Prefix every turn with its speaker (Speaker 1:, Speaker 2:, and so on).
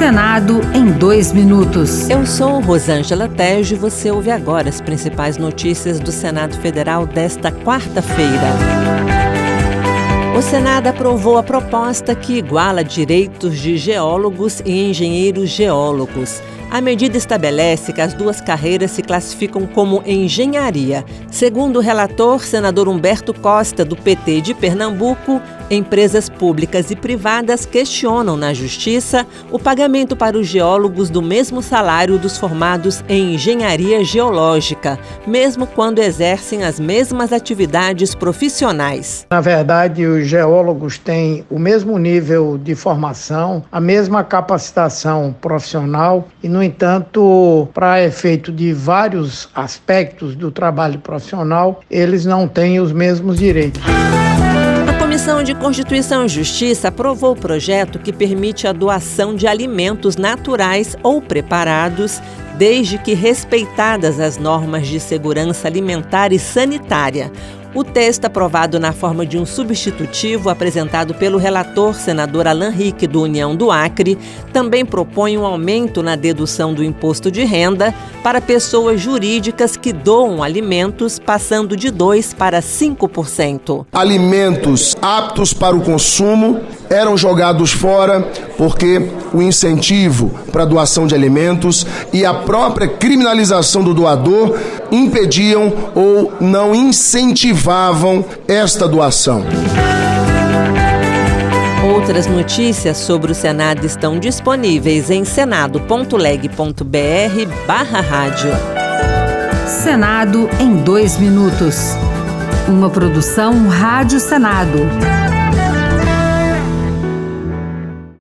Speaker 1: Senado em 2 minutos.
Speaker 2: Eu sou Rosângela Tejo e você ouve agora as principais notícias do Senado Federal desta quarta-feira. O Senado aprovou a proposta que iguala direitos de geólogos e engenheiros geólogos. A medida estabelece que as duas carreiras se classificam como engenharia. Segundo o relator, senador Humberto Costa, do PT de Pernambuco, empresas públicas e privadas questionam na Justiça o pagamento para os geólogos do mesmo salário dos formados em engenharia geológica, mesmo quando exercem as mesmas atividades profissionais.
Speaker 3: Na verdade, os geólogos têm o mesmo nível de formação, a mesma capacitação profissional e, no entanto, para efeito de vários aspectos do trabalho profissional, eles não têm os mesmos direitos.
Speaker 2: A Comissão de Constituição e Justiça aprovou o projeto que permite a doação de alimentos naturais ou preparados, desde que respeitadas as normas de segurança alimentar e sanitária. O texto, aprovado na forma de um substitutivo apresentado pelo relator, senador Alan Rick, do União do Acre, também propõe um aumento na dedução do imposto de renda para pessoas jurídicas que doam alimentos, passando de 2% para 5%.
Speaker 4: Alimentos aptos para o consumo eram jogados fora porque o incentivo para a doação de alimentos e a própria criminalização do doador impediam ou não incentivavam esta doação.
Speaker 2: Outras notícias sobre o Senado estão disponíveis em senado.leg.br/rádio.
Speaker 1: Senado em 2 minutos. Uma produção Rádio Senado.